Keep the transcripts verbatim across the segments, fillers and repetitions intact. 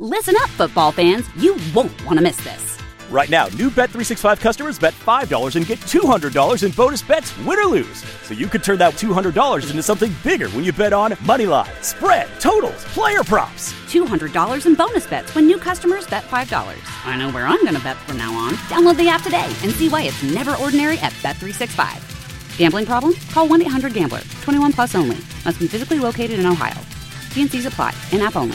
Listen up, football fans. You won't want to miss this. Right now, new Bet three sixty-five customers bet five dollars and get two hundred dollars in bonus bets, win or lose. So you could turn that two hundred dollars into something bigger when you bet on money line, spread, totals, player props. two hundred dollars in bonus bets when new customers bet five dollars. I know where I'm going to bet from now on. Download the app today and see why it's never ordinary at Bet three sixty-five. Gambling problem? Call one eight hundred gambler. twenty-one plus only. Must be physically located in Ohio. T and C's apply. In-app only.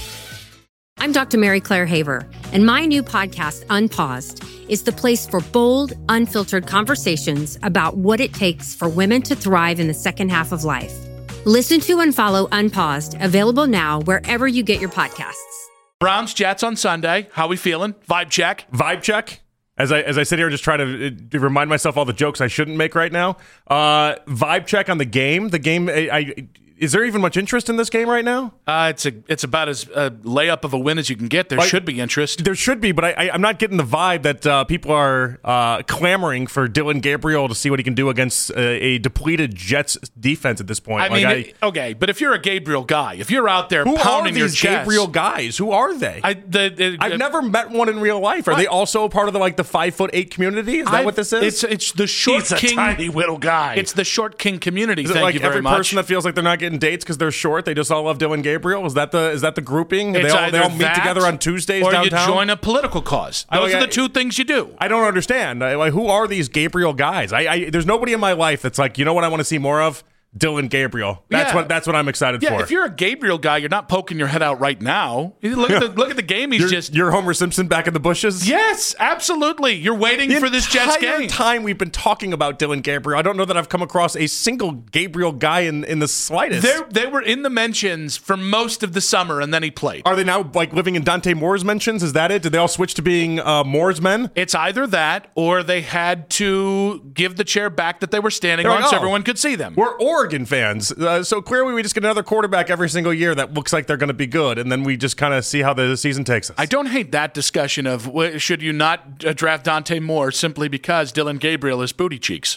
I'm Doctor Mary Claire Haver, and my new podcast, Unpaused, is the place for bold, unfiltered conversations about what it takes for women to thrive in the second half of life. Listen to and follow Unpaused, available now wherever you get your podcasts. Browns, Jets on Sunday. How we feeling? Vibe check. Vibe check. As I as I sit here and just try to, to remind myself all the jokes I shouldn't make right now. Uh, vibe check on the game. The game. I, I Is there even much interest in this game right now? Uh, it's a it's about as a layup of a win as you can get. There like, should be interest. There should be, but I, I, I'm not getting the vibe that uh, people are uh, clamoring for Dillon Gabriel to see what he can do against uh, a depleted Jets defense at this point. I like mean, I, it, okay, but if you're a Gabriel guy, if you're out there who pounding are your these chest, Gabriel guys? Who are they? I, the, the, I've uh, never met one in real life. Are I, they also a part of the like the five foot eight community? Is that I've, what this is? It's it's the short He's king, a tiny little guy. It's the short king community. Is it Thank like you very every much. person that feels like they're not getting dates because they're short? They just all love Dillon Gabriel. Is that the is that the grouping? It's they all, they all meet that, together on Tuesdays or downtown? you join a political cause. Those I, are the two things you do. I don't understand. I, like, who are these Gabriel guys? I, I there's nobody in my life that's like, you know what I want to see more of? Dillon Gabriel. That's yeah. what that's what I'm excited yeah, for. If you're a Gabriel guy, you're not poking your head out right now. Look at the look at the game. He's you're, just you're Homer Simpson back in the bushes. Yes, absolutely. You're waiting the for this Jets entire game. Time we've been talking about Dillon Gabriel. I don't know that I've come across a single Gabriel guy in, in the slightest. They're, they were in the mentions for most of the summer, and then he played. Are they now like living in Dante Moore's mentions? Is that it? Did they all switch to being uh, Moore's men? It's either that, or they had to give the chair back that they were standing They're on like, so oh, everyone could see them. We're Oregon fans. Uh, so clearly we just get another quarterback every single year that looks like they're going to be good, and then we just kind of see how the season takes us. I don't hate that discussion of wh- should you not uh, draft Dante Moore simply because Dillon Gabriel is booty cheeks.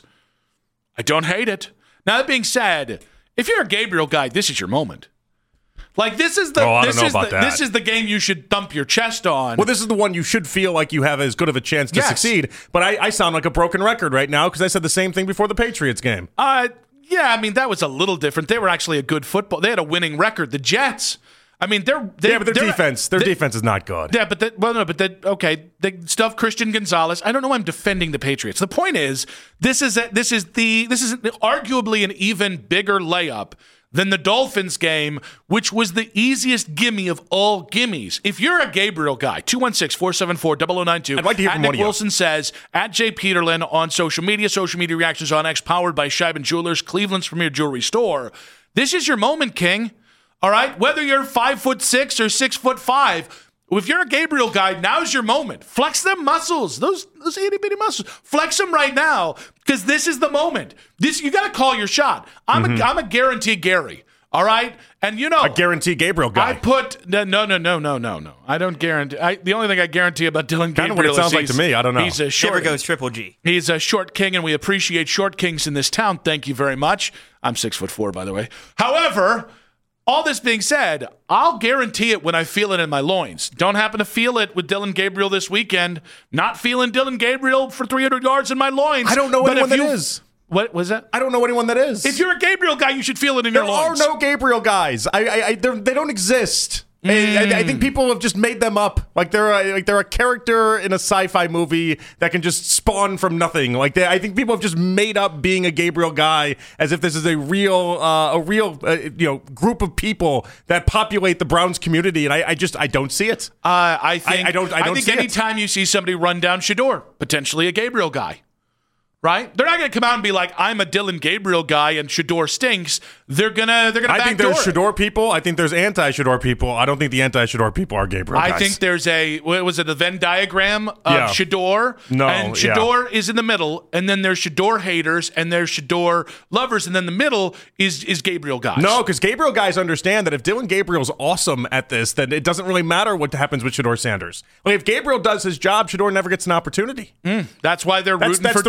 I don't hate it. Now, that being said, if you're a Gabriel guy, this is your moment. Like this is the oh, I this don't know is about the, that. this is the game you should thump your chest on. Well, this is the one you should feel like you have as good of a chance to yes. succeed. But I, I sound like a broken record right now because I said the same thing before the Patriots game. Uh Yeah, I mean, that was a little different. They were actually a good football. They had a winning record. The Jets, I mean, they're... they're yeah, but their defense, their they, defense is not good. Yeah, but, the, well, no, but, the, okay, they stuffed Christian Gonzalez. I don't know why I'm defending the Patriots. The point is, this is a, this is the this is arguably an even bigger layup than the Dolphins game, which was the easiest gimme of all gimmies. If you're a Gabriel guy, two one six, four seven four, zero zero nine two. I'd like to hear at from Nick one of you. Wilson says, at Jay Peterlin on social media, social media reactions on X, powered by Scheiben Jewelers, Cleveland's premier jewelry store. This is your moment, King. All right? Whether you're five foot six or six foot five, if you're a Gabriel guy, now's your moment. Flex them muscles, those those itty bitty muscles. Flex them right now, because this is the moment. This you got to call your shot. I'm mm-hmm. a I'm a guarantee Gary. All right, and you know, I guarantee Gabriel guy. I put no, no, no, no, no, no, no. I don't guarantee. I, the only thing I guarantee about Dillon Gabriel kind of what it sounds is like to me. I don't know. He's a short. Never goes triple G. He's a short king, and we appreciate short kings in this town. Thank you very much. I'm six foot four, by the way. However, all this being said, I'll guarantee it when I feel it in my loins. Don't happen to feel it with Dillon Gabriel this weekend. Not feeling Dillon Gabriel for three hundred yards in my loins. I don't know but anyone if that you, is. What was that? I don't know anyone that is. If you're a Gabriel guy, you should feel it in there your loins. There are no Gabriel guys. I, I, I they don't exist. Mm. I, I think people have just made them up. Like they're a, like they're a character in a sci-fi movie that can just spawn from nothing. Like they, I think people have just made up being a Gabriel guy as if this is a real uh, a real uh, you know group of people that populate the Browns community. And I, I just I don't see it. Uh, I think I, I don't. I, don't think see anytime it. you see somebody run down Shador, potentially a Gabriel guy. Right? They're not going to come out and be like, I'm a Dillon Gabriel guy and Shador stinks. They're going to they're gonna I think backdoor there's it. Shador people. I think there's anti-Shador people. I don't think the anti-Shador people are Gabriel I guys. think there's a, what was it, a Venn diagram of Yeah. Shador? No, And Shador is in the middle, and then there's Shador haters, and there's Shador lovers, and then the middle is, is Gabriel guys. No, because Gabriel guys understand that if Dillon Gabriel's awesome at this, then it doesn't really matter what happens with Shador Sanders. Like if Gabriel does his job, Shador never gets an opportunity. Mm, that's why they're That's, rooting that's for the Dillon reality.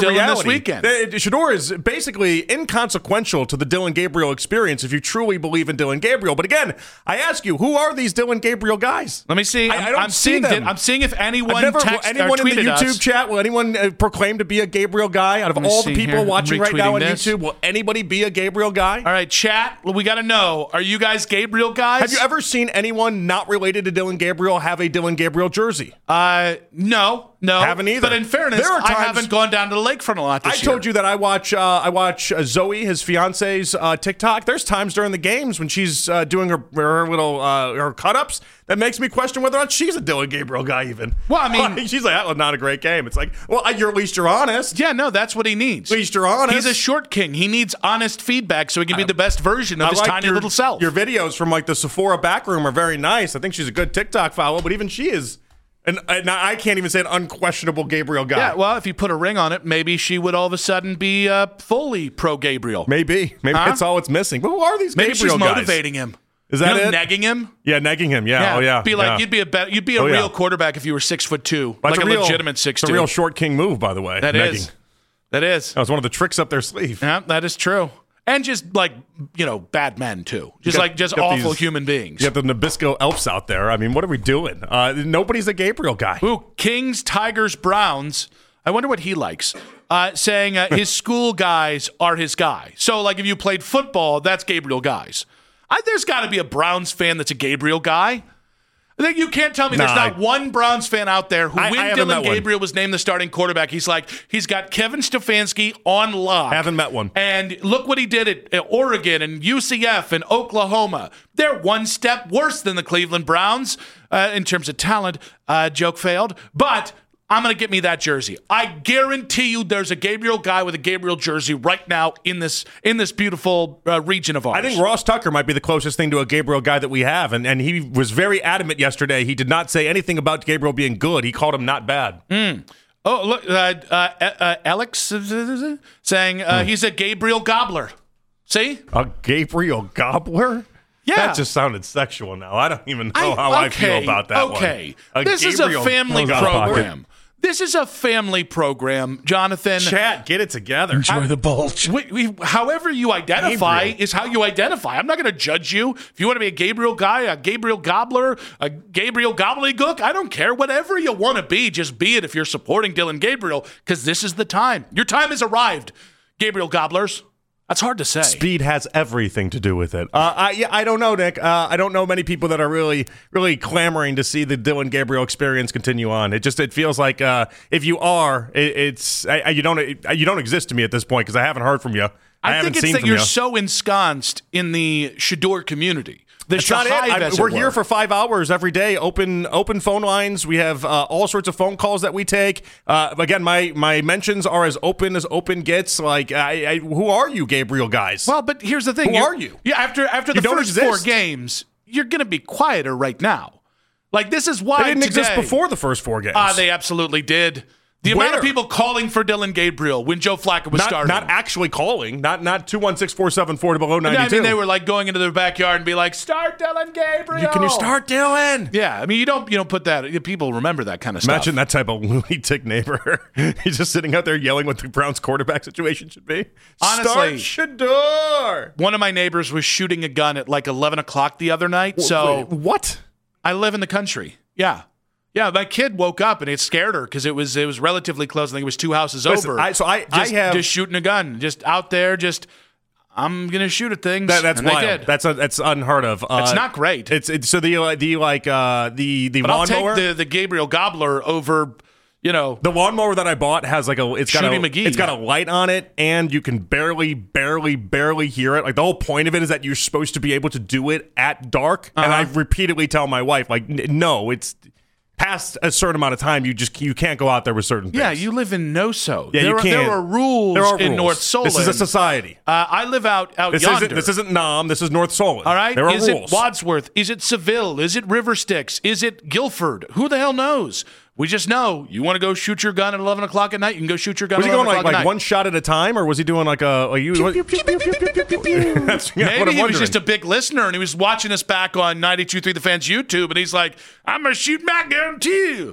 weekend. Uh, Shedeur is basically inconsequential to the Dillon Gabriel experience if you truly believe in Dillon Gabriel. But again, I ask you, who are these Dillon Gabriel guys? Let me see. I, I'm, I don't I'm see seeing. them. I'm seeing if anyone I've never, text anyone or in the tweeted YouTube us. chat, will anyone uh, proclaim to be a Gabriel guy? Out of me all see the people here. I'm watching right now on retweeting this. YouTube, will anybody be a Gabriel guy? All right, chat. We got to know. Are you guys Gabriel guys? Have you ever seen anyone not related to Dillon Gabriel have a Dillon Gabriel jersey? Uh, no, no. Haven't either. But in fairness, There are I times- haven't gone down to the lakefront a lot this I year. told you that I watch uh, I watch uh, Zoe, his fiance's uh, TikTok. There's times during the games when she's uh, doing her her little uh, her cut ups that makes me question whether or not she's a Dillon Gabriel guy even. Well, I mean- she's like, that was not a great game. It's like, well, you're at least you're honest. Yeah, no, that's what he needs. At least you're honest. He's a short king. He needs honest feedback so he can be the best version of I his like tiny your, little self. Your videos from like the Sephora back room are very nice. I think she's a good TikTok follower, but even she is. And, and I can't even say an unquestionable Gabriel guy. Yeah, well, if you put a ring on it, maybe she would all of a sudden be uh, fully pro Gabriel. Maybe. Maybe Huh? that's all it's missing. But who are these Maybe Gabriel she's guys? motivating him. Is that you know, it? negging him? Yeah, negging him. Yeah. Oh, yeah. Be like yeah. you'd be a be- you'd be a Oh, yeah. real quarterback if you were six foot two, That's like a, real, legitimate six It's two. a real short king move, by the way. That negging. is. That is. That was one of the tricks up their sleeve. Yeah, that is true. And just like, you know, bad men too. Just got- like just got awful these- human beings. You have the Nabisco Elves out there. I mean, what are we doing? Uh, nobody's a Gabriel guy. Ooh, Kings, Tigers, Browns. I wonder what he likes. Uh, saying uh, his school guys are his guy. So, like, if you played football, that's Gabriel guys. I, there's got to be a Browns fan that's a Gabriel guy. I think you can't tell me there's Nah, not I- one Browns fan out there who, I- I when haven't Dillon met one. Gabriel was named the starting quarterback, he's like, he's got Kevin Stefanski on lock. Haven't met one. And look what he did at, at Oregon and U C F and Oklahoma. They're one step worse than the Cleveland Browns uh, in terms of talent. Uh, joke failed. But I'm going to get me that jersey. I guarantee you there's a Gabriel guy with a Gabriel jersey right now in this in this beautiful uh, region of ours. I think Ross Tucker might be the closest thing to a Gabriel guy that we have, and, and he was very adamant yesterday. He did not say anything about Gabriel being good. He called him not bad. Mm. Oh, look, uh, uh, uh, Alex uh, saying uh, Hmm. he's a Gabriel gobbler. See? A Gabriel gobbler? Yeah. That just sounded sexual now. I don't even know I- how I okay, feel about that okay. one. This is a Gabriel family gobbler. program. This is a family program, Jonathan. Chat, get it together. Enjoy the bulge. We, we, however you identify Gabriel. is how you identify. I'm not going to judge you. If you want to be a Gabriel guy, a Gabriel gobbler, a Gabriel gobbledygook, I don't care. Whatever you want to be, just be it if you're supporting Dillon Gabriel, because this is the time. Your time has arrived, Gabriel gobblers. That's hard to say. Speed has everything to do with it. Uh, I yeah, I don't know, Nick. Uh, I don't know many people that are really, really clamoring to see the Dillon Gabriel experience continue on. It just it feels like uh, if you are, it, it's I, you don't it, you don't exist to me at this point because I haven't heard from you. I, I haven't think it's seen that from you're you. so ensconced in the Shedeur community. The That's not it. Shahive, I- as it we're here were. for five hours every day. Open open phone lines. We have uh, all sorts of phone calls that we take. Uh, again, my my mentions are as open as open gets. Like, I, I, who are you, Gabriel guys? Well, but here's the thing. Who You're- are you? Yeah, after after You the don't first four exist. games, you're going to be quieter right now. Like, this is why they didn't today, exist before the first four games. Ah, they absolutely did. The amount Where? of people calling for Dillon Gabriel when Joe Flacco was not, starting. not actually calling. Not not two one six four seven four below ninety I two. mean, they were like going into their backyard and be like, "Start Dillon Gabriel." Can you start Dylan? Yeah, I mean, you don't you don't put that. People remember that kind of stuff. Imagine that type of lunatic neighbor. He's just sitting out there yelling what the Browns quarterback situation should be. Honestly, Start Shedeur. One of my neighbors was shooting a gun at like eleven o'clock the other night. So Wait, what? I live in the country. Yeah. Yeah, my kid woke up and it scared her because it was it was relatively close. I think it was two houses Listen, over. I- so I- I just, have- just shooting a gun, just out there, just I'm gonna shoot at things. That, that's and I wild. did. That's uh, that's unheard of. Uh, It's not great. It's, it's so the uh, the like uh, the the but I'll take lawnmower. the the Gabriel Gobbler over, you know. The lawnmower that I bought has like a it's got Shooty a McGee. it's got a light on it, and you can barely, barely, barely hear it. Like the whole point of it is that you're supposed to be able to do it at dark. And I Uh-huh. repeatedly tell my wife, like, n- no, it's past a certain amount of time. You just you can't go out there with certain things. Yeah, you live in Noso. Yeah, there, you are- can't. There are rules There are in rules. North Solon. This is a society. Uh, I live out out This yonder. isn't this isn't Nam. This is North Solon. All right. There are Is rules. it Wadsworth? Is it Seville? Is it River Styx? Is it Guilford? Who the hell knows? We just know you want to go shoot your gun at eleven o'clock at night. You can go shoot your gun. Was at he going eleven like o'clock like at one night. shot at a time, or was he doing like a? Like you, That's yeah, what Maybe I'm he was wondering. just a big listener and he was watching us back on ninety-two point three The Fans YouTube, and he's like, "I'm gonna shoot my gun too."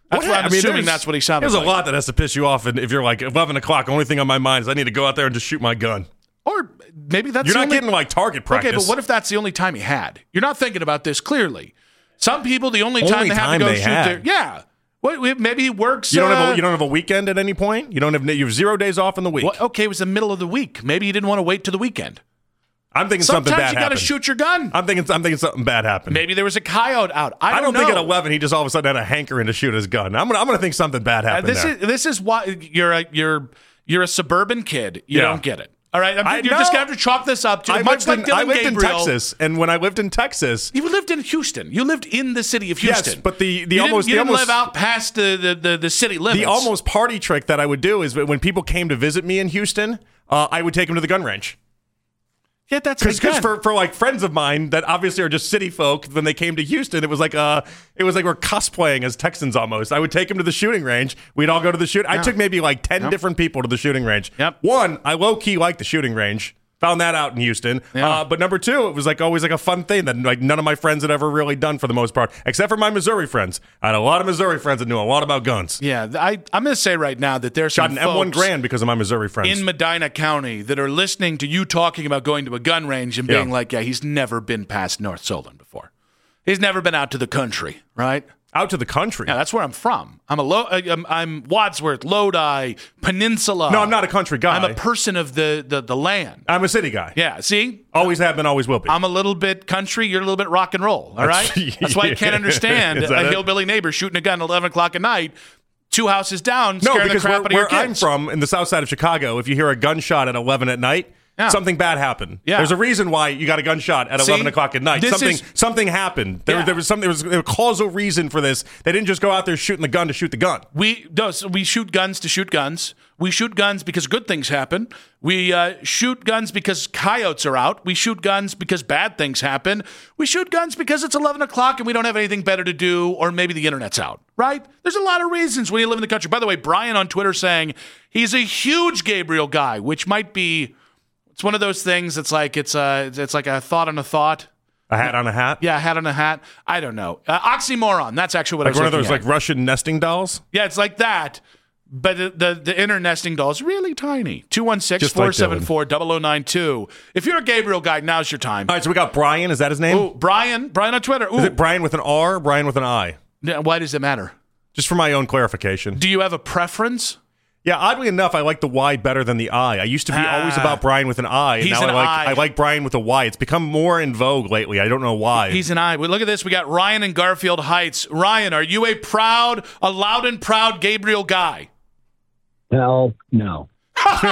That's what, what I'm I mean, assuming was, that's what he sounded There's like. a lot that has to piss you off, and if you're like eleven o'clock, the only thing on my mind is I need to go out there and just shoot my gun. Or maybe that's You're the not only, getting like target practice. Okay, but what if that's the only time he had? You're not thinking about this clearly. Some people, the only time Only they have time to go they shoot had. their yeah. What, maybe he works. You don't uh, have a, you don't have a weekend at any point. You don't have you have zero days off in the week. Well, okay, it was the middle of the week. Maybe he didn't want to wait to the weekend. I'm thinking Sometimes something bad you got to happened. shoot your gun. I'm thinking I'm thinking something bad happened. Maybe there was a coyote out. I don't, I don't know. think at eleven he just all of a sudden had a hankering to shoot his gun. I'm gonna I'm gonna think something bad Uh, happened this there. is this is why you're a you're you're a suburban kid. You Yeah. don't get it. All right, I'm, I- you're no. just gonna have to chalk this up to I much lived, like in, Dylan I lived in Gabriel. Texas, and when I lived in Texas, You lived in Houston. You lived in the city of Houston. yes, but the the you almost didn't, you the didn't almost live out past the, the, the, the city limits. the almost party trick that I would do is when people came to visit me in Houston, uh, I would take them to the gun range. Yeah, that's Because again. for, for like friends of mine that obviously are just city folk, when they came to Houston, it was like uh it was like we're cosplaying as Texans almost. I would take them to the shooting range. We'd all go to the shoot. I took maybe like ten Yep. different people to the shooting range. Yep. One, I low key like the shooting range. Found that out in Houston. Yeah. Uh, but number two, it was like always like a fun thing that like none of my friends had ever really done for the most part, except for my Missouri friends. I had a lot of Missouri friends that knew a lot about guns. yeah, I, I'm going to say right now that there's Shot some an M one folks Grand because of my Missouri friends. in Medina County that are listening to you talking about going to a gun range and Yeah. being like, yeah, he's never been past North Solon before. He's never been out to the country, right? Out to the country. Yeah, that's where I'm from. I'm a Lo- I'm, I'm Wadsworth, Lodi, Peninsula. No, I'm not a country guy. I'm a person of the, the, the land. I'm a city guy. Yeah, see? Always have been, always will be. I'm a little bit country, you're a little bit rock and roll, all right? That's- That's why you can't understand Is that a it? hillbilly neighbor shooting a gun at eleven o'clock at night, two houses down, No, scaring the because crap where, out of your where I'm kids. from, in the south side of Chicago, if you hear a gunshot at eleven at night, Yeah. something bad happened. Yeah. There's a reason why you got a gunshot at See? eleven o'clock at night. This Something is- something happened. There, Yeah. there was something. There was a causal reason for this. They didn't just go out there shooting the gun to shoot the gun. We no, so we shoot guns to shoot guns. We shoot guns because good things happen. We uh, shoot guns because coyotes are out. We shoot guns because bad things happen. We shoot guns because it's eleven o'clock and we don't have anything better to do, or maybe the internet's out, right? There's a lot of reasons when you live in the country. By the way, Brian on Twitter saying he's a huge Gabriel guy, which might be, it's one of those things that's like, it's, a, it's like a thought on a thought. A hat on a hat. Yeah, a hat on a hat. I don't know. Uh, oxymoron. That's actually what Like I was one of those looking like at. Russian nesting dolls. Yeah, it's like that. But the, the, the inner nesting doll is really tiny. two one six, Just like four seven four, zero zero nine two. If you're a Gabriel guy, now's your time. All right, so we got Brian. Is that his name? Ooh, Brian. Brian on Twitter. Ooh. Is it Brian with an R? Brian with an I? Yeah, why does it matter? Just for my own clarification. Do you have a preference? Yeah, oddly enough, I like the Y better than the I. I used to be Ah. always about Brian with an I, and He's now an I like I. I like Brian with a Y. It's become more in vogue lately. I don't know why. He's an I. Well, look at this. We got Ryan in Garfield Heights. Ryan, are you a proud, a loud and proud Gabriel guy? Hell no. Okay.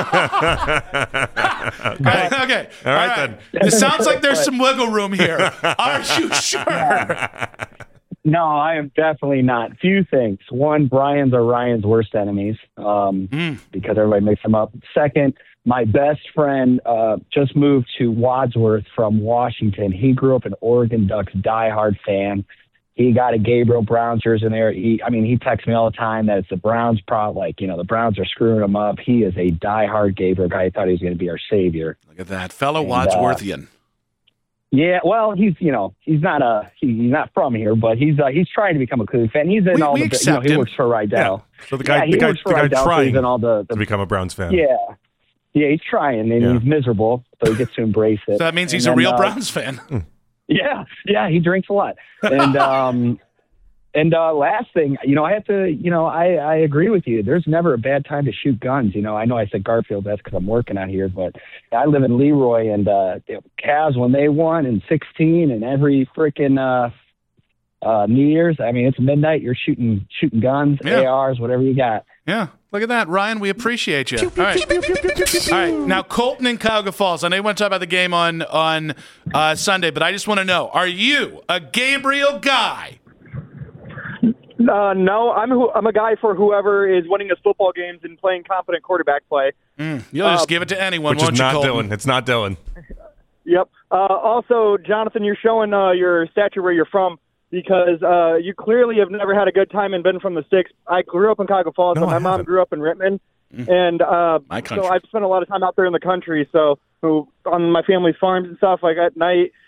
okay. All right, then. This sounds like there's some wiggle room here. Are you sure? No, I am definitely not. Few things. One, Brian's are Ryan's worst enemies um, Mm. because everybody mixes them up. Second, my best friend uh, just moved to Wadsworth from Washington. He grew up an Oregon Ducks diehard fan. He got a Gabriel Browns jersey in there. He, I mean, he texts me all the time that it's the Browns' problem. Like, you know, the Browns are screwing him up. He is a diehard Gabriel guy. He thought he was going to be our savior. Look at that. Fellow And, uh, Wadsworthian. Yeah, well, he's you know he's not a he, he's not from here, but he's uh, he's trying to become a Cleveland fan. He's in We- all we the you know accept he him. works for Rydell. Yeah. So the guy, yeah, he the guy, works for the guy Rydell, so trying he's in all the, to the become a Browns fan. yeah yeah he's trying and Yeah. he's miserable, so he gets to embrace it. So that means And he's a then, real uh, Browns fan. Yeah, yeah, he drinks a lot. And um and uh last thing, you know, I have to, you know, I I agree with you. There's never a bad time to shoot guns. You know, I know I said Garfield, that's because I'm working out here, but I live in Leroy, and uh you know, Cavs when they won in sixteen, and every freaking uh uh New Year's, I mean, it's midnight. You're shooting shooting guns, Yeah. A Rs, whatever you got. Yeah, look at that, Ryan. We appreciate you. All right, all right. Now Colton in Cuyahoga Falls. I know you want to talk about the game on on uh, Sunday, but I just want to know: are you a Gabriel guy? Uh, no, I'm who, I'm a guy for whoever is winning us football games and playing competent quarterback play. Mm, you'll just Uh, give it to anyone, Which won't is you, not Colton? Dylan. It's not Dylan. Yep. Uh, also, Jonathan, you're showing uh, your stature where you're from because uh, you clearly have never had a good time and been from the sticks. I grew up in Cuyahoga Falls, No, but my I mom haven't. grew up in Rittman, and uh, My country. so I've spent a lot of time out there in the country. So, so on my family's farms and stuff, like at night,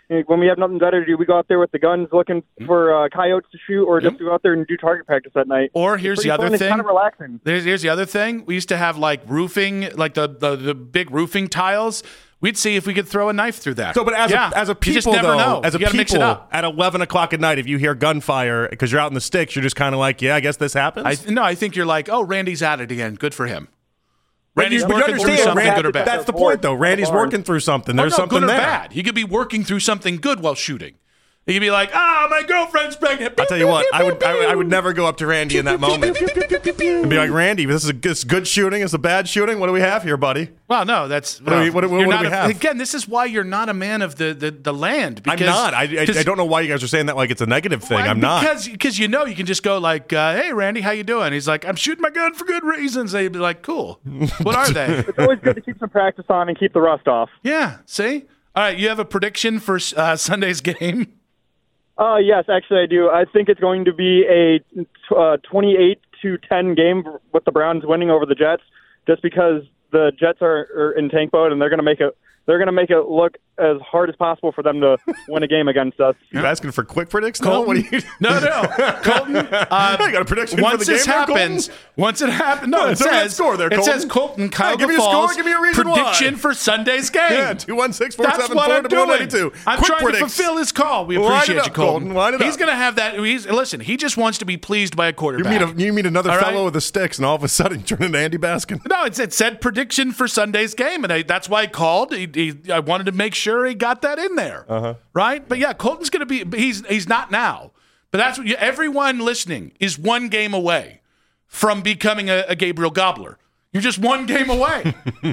when we have nothing better to do, we go out there with the guns looking for uh, coyotes to shoot, or just go out there and do target practice at night. Or here's the other fun. thing. It's kind of relaxing. There's, here's the other thing. We used to have like roofing, like the, the, the big roofing tiles. We'd see if we could throw a knife through that. So, but as yeah. a as a people you just never though, know. as a you gotta people, mix it up. at eleven o'clock at night, if you hear gunfire because you're out in the sticks, you're just kind of like, yeah, I guess this happens. I, no, I think you're like, oh, Randy's at it again. Good for him. Randy's but you working through understand, something Randy, good or bad. That's the point, though. Randy's working through something. There's oh, no, something good or there. bad. He could be working through something good while shooting. He could be like, ah, my girlfriend's pregnant. I'll tell you what, I would, I would I would never go up to Randy in that moment and be like, Randy, this is a this is good shooting. It's a bad shooting. What do we have here, buddy? Well, no, that's What do we- what do- you're what do not we a- have? Again, this is why you're not a man of the the, the land. I'm Because, not. I, I, I don't know why you guys are saying that like it's a negative thing. I'm not. Because because you know you can just go like, uh, hey, Randy, how you doing? He's like, I'm shooting my gun for good reasons. They'd be like, cool. What are they? It's always good to keep some practice on and keep the rust off. Yeah. See. All right. You have a prediction for uh, Sunday's game? Uh, yes, actually I do. I think it's going to be a uh, twenty-eight to ten game with the Browns winning over the Jets, just because the Jets are, are in tank mode and they're going to make it. They're going to make it look as hard as possible for them to win a game against us. You asking for quick predicts? No, Colton? what are you? No, no, Colton. Uh, I got a prediction once for the game this there, happens, Colton? once it happens, no, Yeah, it tell me that says score there, it Colton. says Colton Kyle Hey, give me a score, Falls give me a reason prediction why. for Sunday's game. Yeah, two one six four That's seven what four I'm double doing. ninety-two. I'm Quick trying predicts. to fulfill his call. We Line it appreciate up, you, Colton. Colton. Line it He's up. going to have that. He's listen. He just wants to be pleased by a You quarterback. meet a, you meet another All right? fellow with the sticks, and all of a sudden you turn into Andy Baskin. No, it's, it said prediction for Sunday's game, and I, that's why I called. He, he, I wanted to make sure he got that in there, uh-huh. right? But yeah, Colton's going to be. He's he's not now, but that's what you, everyone listening is one game away from becoming a, a Gabriel Gobbler. You're just one game away.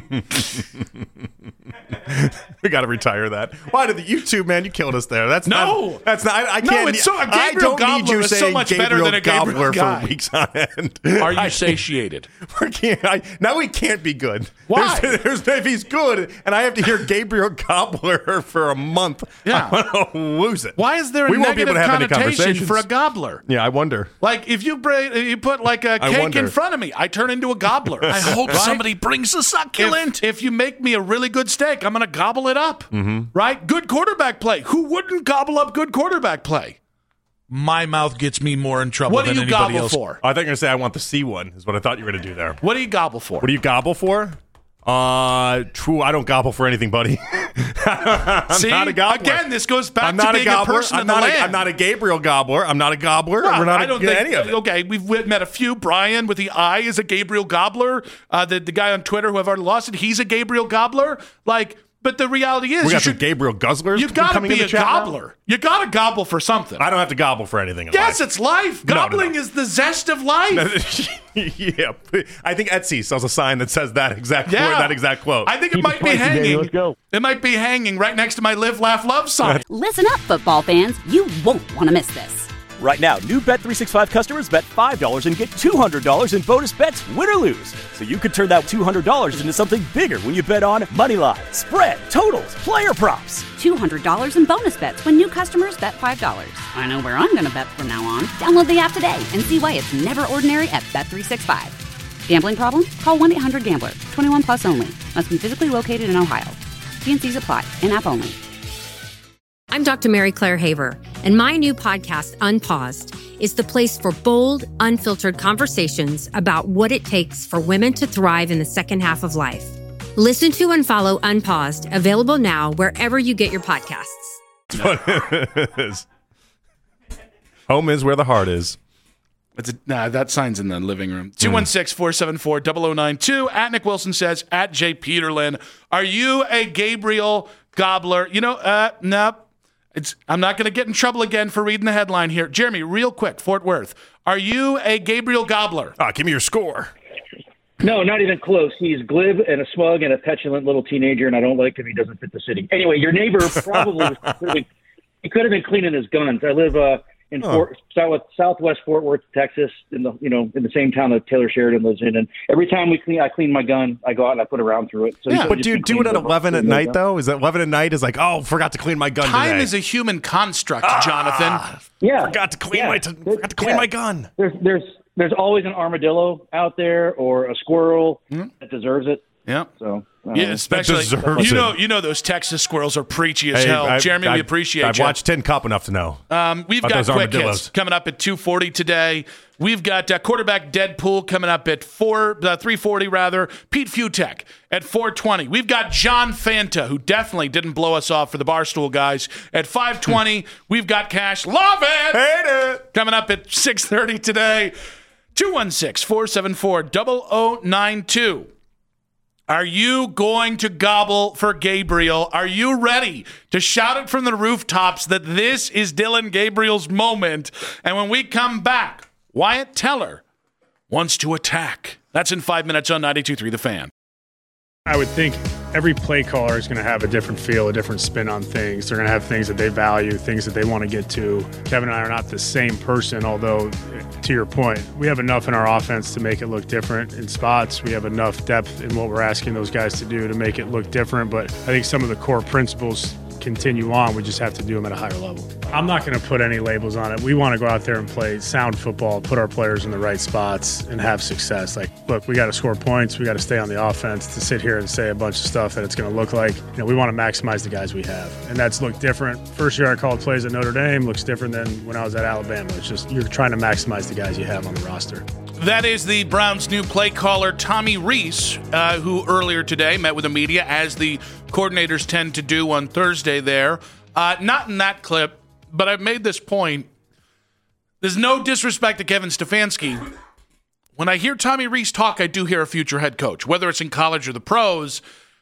We got to retire that. Why did the YouTube man? You killed us there. That's No! Not, that's not. I, I No, can't. it's so- a I Gabriel don't need Gobbler you is so saying much better Gabriel than a Gabriel Gobbler guy. for weeks on end. Are you I- satiated? we can't- I- now he can't be good. Why? There's, there's, if he's good, and I have to hear Gabriel Gobbler for a month, Yeah. I'm gonna lose it. Why is there a we won't be able negative to have any connotation conversations for a gobbler? Yeah, I wonder. Like if you bring, if you put like a I cake wonder. in front of me, I turn into a gobbler. I hope Right? somebody brings a succulent. If, if you make me a really good steak, I'm going to gobble it up. Mm-hmm. Right? Good quarterback play. Who wouldn't gobble up good quarterback play? My mouth gets me more in trouble What do than you anybody gobble else. for? I thought you were gonna say I want the C one. Is what I thought you were gonna do there. What do you gobble for? What do you gobble for? Uh, true. I don't gobble for anything, buddy. I'm See? not a gobbler. Again, this goes back I'm to not being a a gobbler. person I'm of the not. land. A, I'm not a Gabriel gobbler. I'm not a gobbler. Well, We're not I a, don't think, any of it. Okay, we've met a few. Brian with the I is a Gabriel Gobbler. Uh, the, the guy on Twitter who I've already lost it, he's a Gabriel Gobbler. Like, but the reality is, We you got some should, Gabriel guzzlers. you got to coming in be the a chat now? gobbler. You got to gobble for something. I don't have to gobble for anything. In Yes, life. it's life. No, no, no. Gobbling is the zest of life. Yeah, I think Etsy sells a sign that says that exact Yeah. word, that exact quote. I think it Keep might it be spicy, baby. hanging. Let's go. It might be hanging right next to my Live, Laugh, Love sign. Listen up, football fans. You won't want to miss this. Right now, new Bet three sixty-five customers bet five dollars and get two hundred dollars in bonus bets, win or lose. So you could turn that two hundred dollars into something bigger when you bet on money line, spread, totals, player props. two hundred dollars in bonus bets when new customers bet five dollars. I know where I'm going to bet from now on. Download the app today and see why it's never ordinary at Bet three sixty-five. Gambling problem? Call one eight hundred gambler. twenty-one plus only. Must be physically located in Ohio. T N Cs apply. In-app only. I'm Doctor Mary Claire Haver, and my new podcast, Unpaused, is the place for bold, unfiltered conversations about what it takes for women to thrive in the second half of life. Listen to and follow Unpaused, available now wherever you get your podcasts. Home is where the heart is. It's a, nah, that sign's in the living room. two one six, four seven four, zero zero nine two. At Nick Wilson says, at Jay Peterlin, are you a Gabriel Gobbler? You know, uh, no. It's, I'm not going to get in trouble again for reading the headline here. Jeremy, real quick, Fort Worth. Are you a Gabriel Gobbler? Ah, give me your score. No, not even close. He's glib and a smug and a petulant little teenager, and I don't like him. He doesn't fit the city. Anyway, your neighbor probably was, could have been, he could have been cleaning his guns. I live uh, in Oh. Fort, South, Southwest Fort Worth, Texas, in the you know in the same town that Taylor Sheridan lives in. And every time we clean, I clean my gun. I go out and I put a round through it. So he Yeah, could But just do you been do it at cleaning eleven at cleaning night his gun. though? Is that eleven at night? Is like, oh, forgot to clean my gun Time today. is a human construct, Jonathan. Yeah, forgot to clean yeah. my t- forgot to clean Yeah. my gun. There's there's there's always an armadillo out there or a squirrel that deserves it. Yeah. So Yeah, especially you know, you know those Texas squirrels are preachy as hey, hell. I've, Jeremy, I've, we appreciate I've you. I've watched Tin Cup enough to know. Um, we've got quick hits coming up at two forty today. We've got uh, quarterback Deadpool coming up at four, uh, three forty rather. Pete Futek at four twenty. We've got John Fanta, who definitely didn't blow us off for the Barstool guys, at five twenty. We've got Cash. Love it. Hate it. Coming up at six thirty today. two one six, four seven four, zero zero nine two. Are you going to gobble for Gabriel? Are you ready to shout it from the rooftops that this is Dillon Gabriel's moment? And when we come back, Wyatt Teller wants to attack. That's in five minutes on ninety-two point three The Fan. I would think every play caller is going to have a different feel, a different spin on things. They're going to have things that they value, things that they want to get to. Kevin and I are not the same person, although, to your point, we have enough in our offense to make it look different in spots. We have enough depth in what we're asking those guys to do to make it look different. But I think some of the core principles continue on. We just have to do them at a higher level. I'm not going to put any labels on it. We want to go out there and play sound football, put our players in the right spots, and have success. Like, look, we got to score points. We got to stay on the offense. To sit here and say a bunch of stuff that it's going to look like, you know, we want to maximize the guys we have. And that's looked different. First year I called plays at Notre Dame looks different than when I was at Alabama. It's just you're trying to maximize the guys you have on the roster. That is the Browns' new play caller, Tommy Rees, uh, who earlier today met with the media, as the coordinators tend to do on Thursday there. Uh, not in that clip, but I've made this point. There's no disrespect to Kevin Stefanski. When I hear Tommy Rees talk, I do hear a future head coach, whether it's in college or the pros.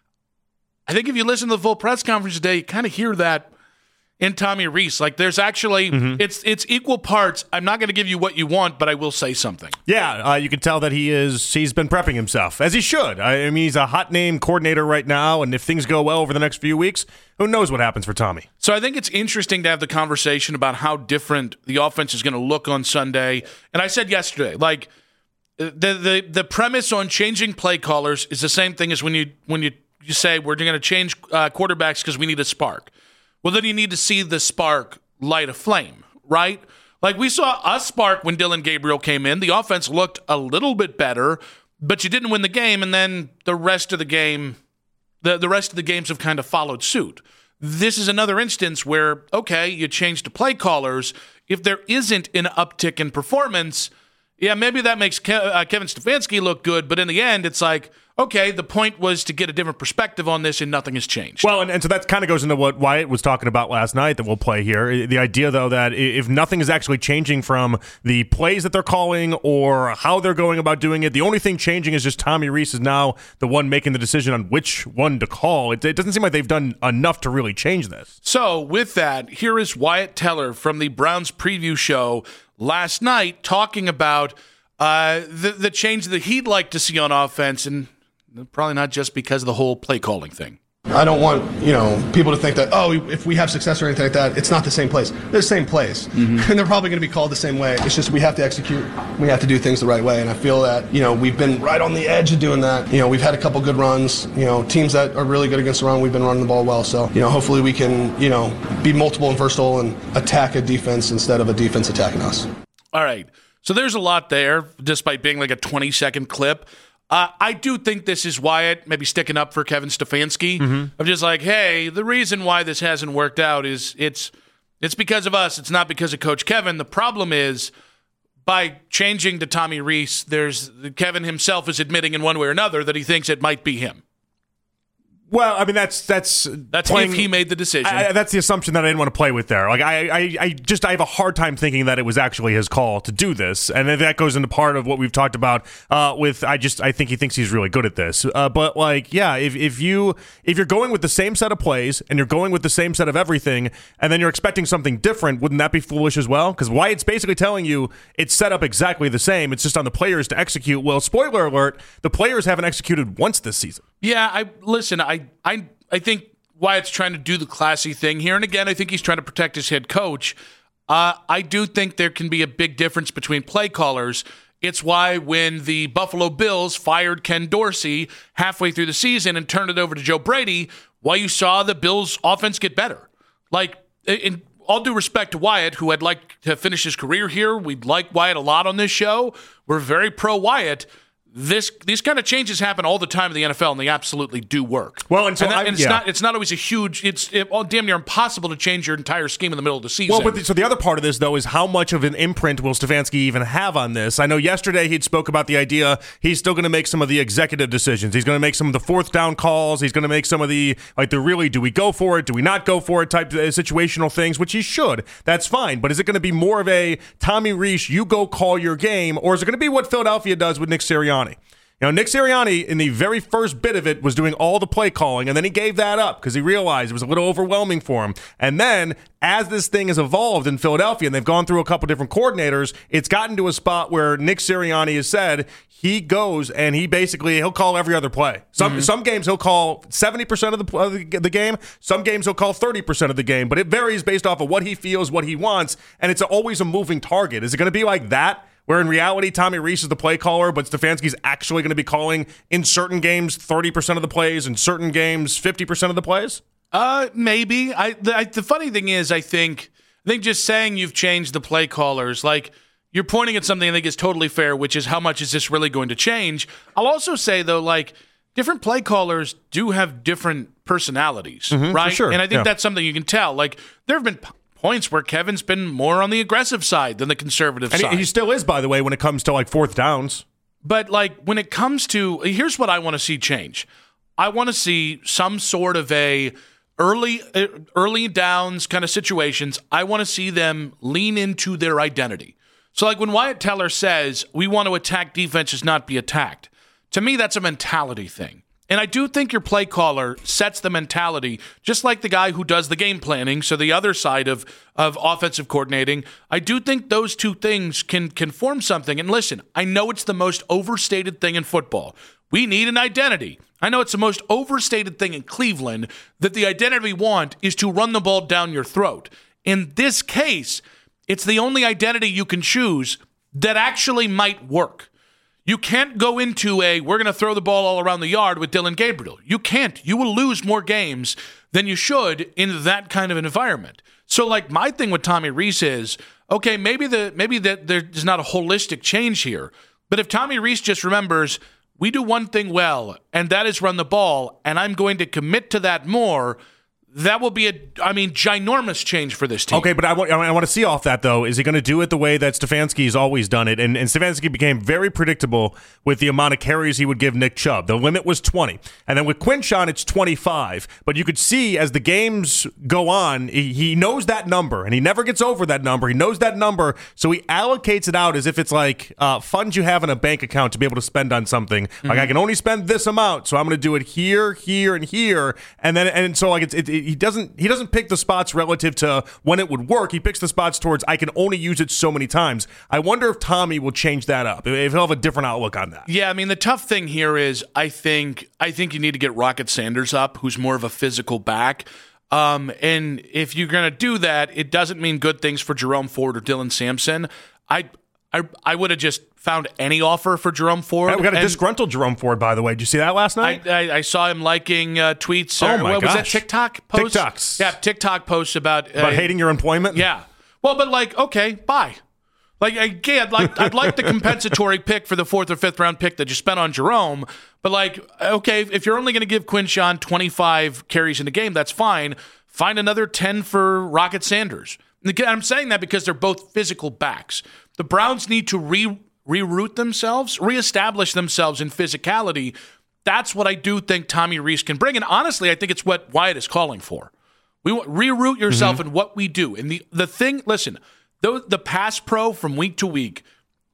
I think if you listen to the full press conference today, you kind of hear that in Tommy Rees. Like, there's actually, mm-hmm. it's it's equal parts. I'm not going to give you what you want, but I will say something. Yeah, uh, you can tell that he is, he's been prepping himself, as he should. I, I mean, he's a hot name coordinator right now, and if things go well over the next few weeks, who knows what happens for Tommy. So I think it's interesting to have the conversation about how different the offense is going to look on Sunday. And I said yesterday, like, the the the premise on changing play callers is the same thing as when you when you, you say we're going to change uh, quarterbacks because we need a spark. Well, then you need to see the spark light a flame, right? Like, we saw a spark when Dillon Gabriel came in. The offense looked a little bit better, but you didn't win the game, and then the rest of the game, the, the rest of the games have kind of followed suit. This is another instance where, okay, you change to play callers. If there isn't an uptick in performance, yeah, maybe that makes Ke- uh, Kevin Stefanski look good, but in the end, it's like, okay, the point was to get a different perspective on this, and nothing has changed. Well, and, and so that kind of goes into what Wyatt was talking about last night that we'll play here. The idea, though, that if nothing is actually changing from the plays that they're calling or how they're going about doing it, the only thing changing is just Tommy Rees is now the one making the decision on which one to call. It, it doesn't seem like they've done enough to really change this. So with that, here is Wyatt Teller from the Browns preview show last night talking about uh, the, the change that he'd like to see on offense, and probably not just because of the whole play calling thing. I don't want, you know, people to think that, oh, if we have success or anything like that, it's not the same plays. They're the same plays. Mm-hmm. And they're probably going to be called the same way. It's just we have to execute. We have to do things the right way. And I feel that, you know, we've been right on the edge of doing that. You know, we've had a couple good runs. You know, teams that are really good against the run, we've been running the ball well. So, you know, hopefully we can, you know, be multiple and versatile and attack a defense instead of a defense attacking us. All right. So there's a lot there, despite being like a twenty-second clip. Uh, I do think this is Wyatt maybe sticking up for Kevin Stefanski. Mm-hmm. I'm just like, hey, the reason why this hasn't worked out is it's it's because of us. It's not because of Coach Kevin. The problem is by changing to Tommy Rees, there's Kevin himself is admitting in one way or another that he thinks it might be him. Well, I mean, that's that's that's playing, if he made the decision. I, that's the assumption that I didn't want to play with there. Like, I, I, I just I have a hard time thinking that it was actually his call to do this, and that goes into part of what we've talked about. Uh, with I just I think he thinks he's really good at this. Uh, but like, yeah, if if you if you're going with the same set of plays and you're going with the same set of everything, and then you're expecting something different, wouldn't that be foolish as well? Because Wyatt's basically telling you it's set up exactly the same. It's just on the players to execute. Well, spoiler alert: the players haven't executed once this season. Yeah, I listen. I I I think Wyatt's trying to do the classy thing here, and again, I think he's trying to protect his head coach. Uh, I do think there can be a big difference between play callers. It's why when the Buffalo Bills fired Ken Dorsey halfway through the season and turned it over to Joe Brady, why you saw the Bills' offense get better. Like, in all due respect to Wyatt, who I'd like to finish his career here, we'd like Wyatt a lot on this show. We're very pro Wyatt. this these kind of changes happen all the time in the N F L, and they absolutely do work. Well, and so and, that, I, and it's yeah. not it's not always a huge. It's it, well, damn near impossible to change your entire scheme in the middle of the season. Well, but the, so the other part of this, though, is how much of an imprint will Stefanski even have on this? I know yesterday he'd spoke about the idea he's still going to make some of the executive decisions. He's going to make some of the fourth down calls. He's going to make some of the, like, the really, do we go for it, do we not go for it type of situational things, which he should. That's fine. But is it going to be more of a Tommy Rees, you go call your game, or is it going to be what Philadelphia does with Nick Sirianni? You know, Nick Sirianni, in the very first bit of it, was doing all the play calling, and then he gave that up because he realized it was a little overwhelming for him. And then, as this thing has evolved in Philadelphia, and they've gone through a couple different coordinators, it's gotten to a spot where Nick Sirianni has said he goes and he basically, he'll call every other play. Some mm-hmm. some games he'll call seventy percent of the, of the game. Some games he'll call thirty percent of the game. But it varies based off of what he feels, what he wants, and it's always a moving target. Is it going to be like that? Where in reality, Tommy Rees is the play caller, but Stefanski's actually going to be calling in certain games thirty percent of the plays, in certain games fifty percent of the plays? Uh, maybe. I the, I the funny thing is, I think I think just saying you've changed the play callers, like you're pointing at something I think is totally fair, which is how much is this really going to change? I'll also say though, like different play callers do have different personalities, mm-hmm, right? For sure. And I think yeah. that's something you can tell. Like there have been p- points where Kevin's been more on the aggressive side than the conservative and side. He, he still is, by the way, when it comes to like fourth downs. But like when it comes to, here's what I want to see change. I want to see some sort of a early uh, early downs kind of situations. I want to see them lean into their identity. So like when Wyatt Teller says, we want to attack defenses, not be attacked. To me, that's a mentality thing. And I do think your play caller sets the mentality, just like the guy who does the game planning, so the other side of, of offensive coordinating. I do think those two things can, can form something. And listen, I know it's the most overstated thing in football. We need an identity. I know it's the most overstated thing in Cleveland, that the identity we want is to run the ball down your throat. In this case, it's the only identity you can choose that actually might work. You can't go into a, we're going to throw the ball all around the yard with Dillon Gabriel. You can't. You will lose more games than you should in that kind of an environment. So, like, my thing with Tommy Rees is, okay, maybe the maybe that there's not a holistic change here. But if Tommy Rees just remembers, we do one thing well, and that is run the ball, and I'm going to commit to that more, that will be a, I mean, ginormous change for this team. Okay, but I want, I want to see off that, though. Is he going to do it the way that Stefanski's always done it? And, and Stefanski became very predictable with the amount of carries he would give Nick Chubb. The limit was twenty. And then with Quinshon, it's twenty-five. But you could see as the games go on, he, he knows that number, and he never gets over that number. He knows that number, so he allocates it out as if it's like uh, funds you have in a bank account to be able to spend on something. Mm-hmm. Like, I can only spend this amount, so I'm going to do it here, here, and here. And then, and so like it's it, it he doesn't he doesn't pick the spots relative to when it would work. He picks the spots towards I can only use it so many times. I wonder if Tommy will change that up, if he'll have a different outlook on that. Yeah, I mean the tough thing here is I think I think you need to get Rocket Sanders up, who's more of a physical back. Um, and if you're going to do that, it doesn't mean good things for Jerome Ford or Dylan Sampson. I I I would have just found any offer for Jerome Ford. Hey, we got a and disgruntled Jerome Ford, by the way. Did you see that last night? I, I, I saw him liking uh, tweets. Oh, or, my what, was that gosh. TikTok posts? TikToks. Yeah, TikTok posts about... Uh, About hating your employment? Yeah. Well, but like, okay, bye. Like, again, I'd like, I'd like the compensatory pick for the fourth or fifth round pick that you spent on Jerome. But like, okay, if you're only going to give Quinshon twenty-five carries in a game, that's fine. Find another ten for Rocket Sanders. And again, I'm saying that because they're both physical backs. The Browns need to re reroute themselves, reestablish themselves in physicality. That's what I do think Tommy Rees can bring. And honestly, I think it's what Wyatt is calling for. We want reroute yourself mm-hmm. in what we do. And the, the thing, listen, the, the pass pro from week to week,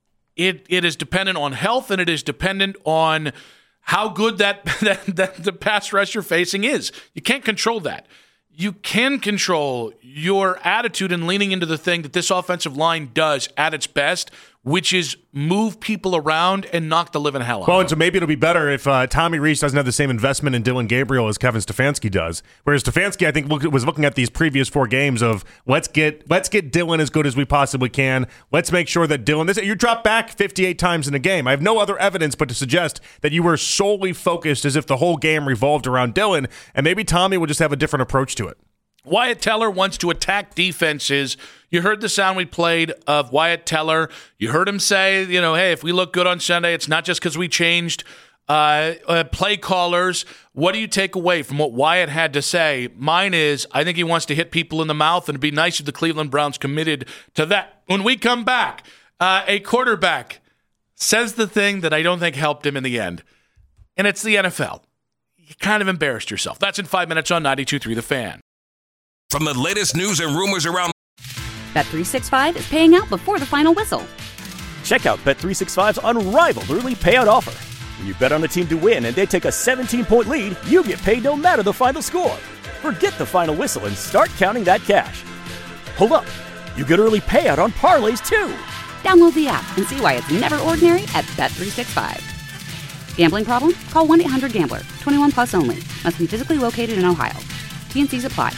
it it is dependent on health and it is dependent on how good that, that, that the pass rush you're facing is. You can't control that. You can control your attitude and leaning into the thing that this offensive line does at its best, which is move people around and knock the living hell out Well, of and so maybe it'll be better if uh, Tommy Rees doesn't have the same investment in Dillon Gabriel as Kevin Stefanski does. Whereas Stefanski, I think, look, was looking at these previous four games of let's get let's get Dillon as good as we possibly can. Let's make sure that Dillon, this, you drop back fifty-eight times in a game. I have no other evidence but to suggest that you were solely focused as if the whole game revolved around Dillon, and maybe Tommy will just have a different approach to it. Wyatt Teller wants to attack defenses. You heard the sound we played of Wyatt Teller. You heard him say, you know, hey, if we look good on Sunday, it's not just because we changed uh, uh, play callers. What do you take away from what Wyatt had to say? Mine is, I think he wants to hit people in the mouth, and it'd be nice if the Cleveland Browns committed to that. When we come back, uh, a quarterback says the thing that I don't think helped him in the end, and it's the N F L. You kind of embarrassed yourself. That's in five minutes on ninety-two point three The Fan. From the latest news and rumors around Bet three sixty-five is paying out before the final whistle. Check out Bet three sixty-five's unrivaled early payout offer. When you bet on a team to win and they take a seventeen-point lead, you get paid no matter the final score. Forget the final whistle and start counting that cash. Hold up. You get early payout on parlays, too. Download the app and see why it's never ordinary at Bet three sixty-five. Gambling problem? Call one eight hundred gambler. twenty-one plus only. Must be physically located in Ohio. T N Cs apply.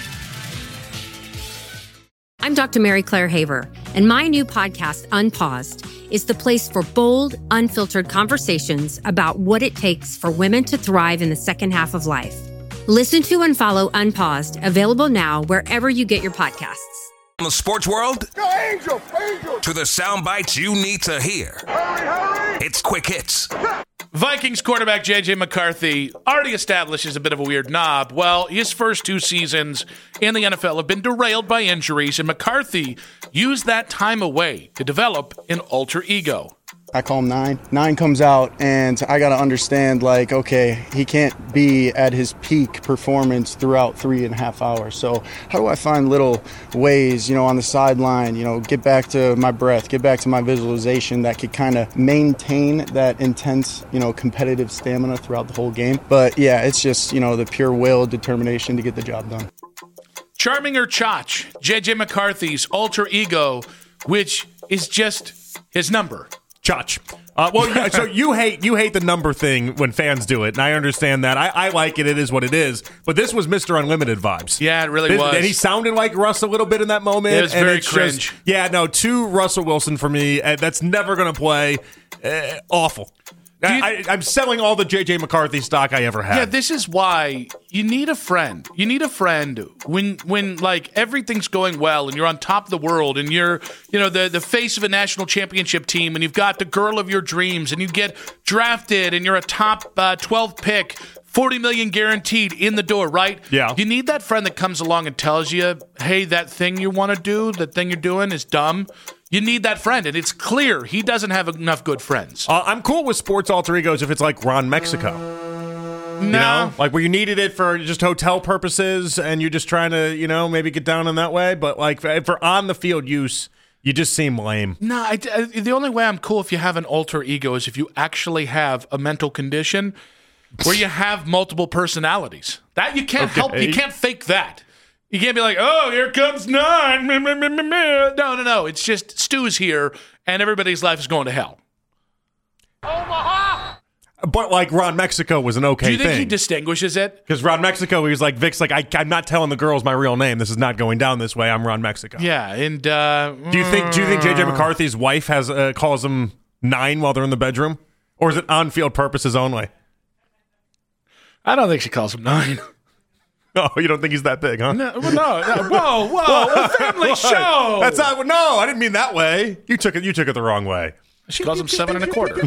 I'm Doctor Mary Claire Haver, and my new podcast, Unpaused, is the place for bold, unfiltered conversations about what it takes for women to thrive in the second half of life. Listen to and follow Unpaused, available now wherever you get your podcasts. the sports world, Go Angel, Angel. to the sound bites you need to hear. Hurry, hurry. It's Quick Hits. Vikings quarterback J J McCarthy already established as a bit of a weird knob. Well, his first two seasons in the N F L have been derailed by injuries, and McCarthy used that time away to develop an alter ego. I call him Nine. Nine comes out, and I got to understand, like, okay, he can't be at his peak performance throughout three and a half hours. So how do I find little ways, you know, on the sideline, you know, get back to my breath, get back to my visualization that could kind of maintain that intense, you know, competitive stamina throughout the whole game. But, yeah, it's just, you know, the pure will, determination to get the job done. Charming or Chotch, J J McCarthy's alter ego, which is just his number. Chotch. Uh, well, yeah, so you hate you hate the number thing when fans do it, and I understand that. I, I like it. It is what it is. But this was Mister Unlimited vibes. Yeah, it really this, was. And he sounded like Russ a little bit in that moment. It was and very it's cringe. Just, yeah, no, too Russell Wilson for me. Uh, that's never going to play. Uh, awful. You, I, I'm selling all the J J McCarthy stock I ever had. Yeah, this is why you need a friend. You need a friend when when like everything's going well and you're on top of the world and you're, you know, the the face of a national championship team and you've got the girl of your dreams and you get drafted and you're a top uh, twelve pick, forty million guaranteed in the door, right? Yeah. You need that friend that comes along and tells you, "Hey, that thing you want to do, that thing you're doing is dumb." You need that friend, and it's clear he doesn't have enough good friends. Uh, I'm cool with sports alter egos if it's like Ron Mexico. No. You know? Like where you needed it for just hotel purposes and you're just trying to, you know, maybe get down in that way. But like for, for on-the-field use, you just seem lame. No, I, I, the only way I'm cool if you have an alter ego is if you actually have a mental condition where you have multiple personalities. That you can't Okay. help. You can't fake that. You can't be like, oh, here comes Nine. No, no, no. It's just Stu's here, and everybody's life is going to hell. Omaha. But like Ron Mexico was an okay Do you think thing. he distinguishes it? Because Ron Mexico, he was like, Vic's like, I, I'm not telling the girls my real name. This is not going down this way. I'm Ron Mexico. Yeah, and uh, Do you think Do you think J J McCarthy's wife has uh, calls him Nine while they're in the bedroom? Or is it on-field purposes only? I don't think she calls him Nine. Oh, you don't think he's that big, huh? No, no, no. Whoa, whoa, a family show. That's not. No, I didn't mean that way. You took it. You took it the wrong way. She calls him seven and a quarter.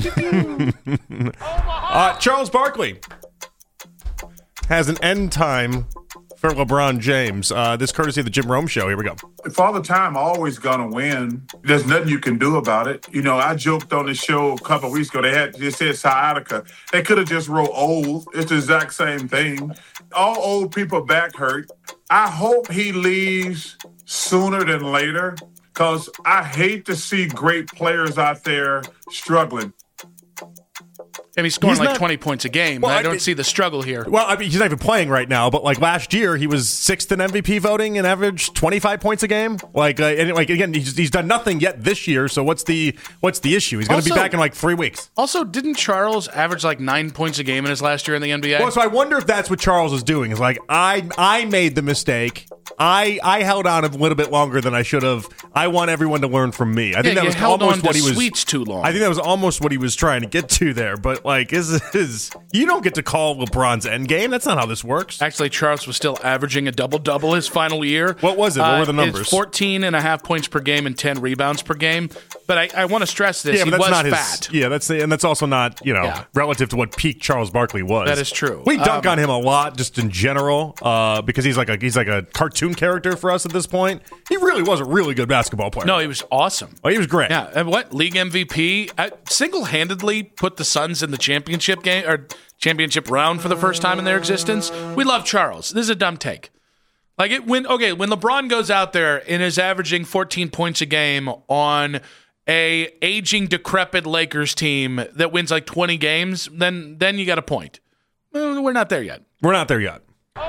uh, Charles Barkley has an end time for LeBron James. Uh, this courtesy of the Jim Rome Show. Here we go. Father Time always gonna win. There's nothing you can do about it. You know, I joked on the show a couple of weeks ago. They had they said sciatica. They could have just wrote old. It's the exact same thing. All old people back hurt. I hope he leaves sooner than later because I hate to see great players out there struggling. And he's scoring He's like not- twenty points a game. Well, I I don't mean- see the struggle here. Well, I mean, he's not even playing right now, but like last year, he was sixth in M V P voting and averaged twenty-five points a game. Like, uh, and like again, he's, he's done nothing yet this year. So what's the what's the issue? He's going to be Also- back in like three weeks. Also, didn't Charles average like nine points a game in his last year in the N B A? Well, so I wonder if that's what Charles is doing. Is like I I made the mistake I I held on a little bit longer than I should have. I want everyone to learn from me. I think Yeah, that you was held almost on to what he was. sweets too long. I think that was almost what he was trying to get to there. But like, is is you don't get to call LeBron's endgame. That's not how this works. Actually, Charles was still averaging a double-double his final year. What was it? What were the Uh, numbers? It's fourteen and a half points per game and ten rebounds per game. But I, I want to stress this. Yeah, he but that's was not fat. his. Yeah, that's and that's also not you know Yeah. relative to what peak Charles Barkley was. That is true. We dunk Um, on him a lot, just in general, uh, because he's like a he's like a cartoon character for us at this point. He really was a really good basketball player. No, he was awesome. Oh, he was great. Yeah, and what league M V P? I single-handedly put the Suns in the championship game or championship round for the first time in their existence. We love Charles. This is a dumb take. Like it when okay when LeBron goes out there and is averaging fourteen points a game on a aging, decrepit Lakers team that wins like twenty games, then then you got a point. Well, we're not there yet. We're not there yet.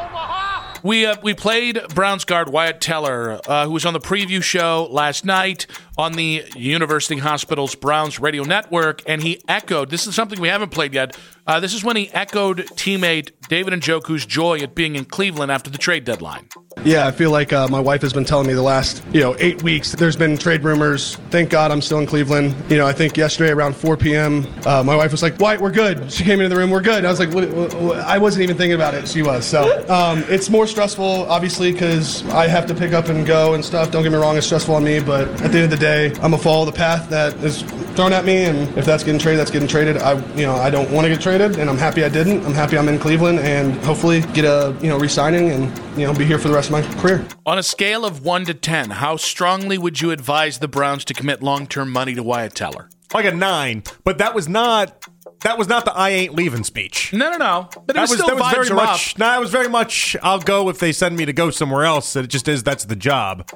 We uh, we played Browns guard Wyatt Teller, uh, who was on the preview show last night on the University Hospitals Browns radio network, and he echoed, this is something we haven't played yet, uh, this is when he echoed teammate David Njoku's joy at being in Cleveland after the trade deadline. Yeah, I feel like uh, my wife has been telling me the last, you know, eight weeks. There's been trade rumors. Thank God I'm still in Cleveland. You know, I think yesterday around four p.m., uh, my wife was like, "Wyatt, we're good." She came into the room, "We're good." And I was like, what, what, what? I wasn't even thinking about it. She was. So um, it's more stressful, obviously, because I have to pick up and go and stuff. Don't get me wrong, it's stressful on me. But at the end of the day, I'm gonna follow the path that is thrown at me, and if that's getting traded, that's getting traded. I, you know, I don't want to get traded, and I'm happy I didn't. I'm happy I'm in Cleveland, and hopefully get a, you know, re-signing and, you know, be here for the rest of my career. On a scale of one to ten, how strongly would you advise the Browns to commit long-term money to Wyatt Teller? Like a nine, but that was not that was not the "I ain't leaving" speech. No, no, no. But it that was, was still that was vibes very are much. up. No, it was very much. I'll go if they send me to go somewhere else. It just is. That's the job.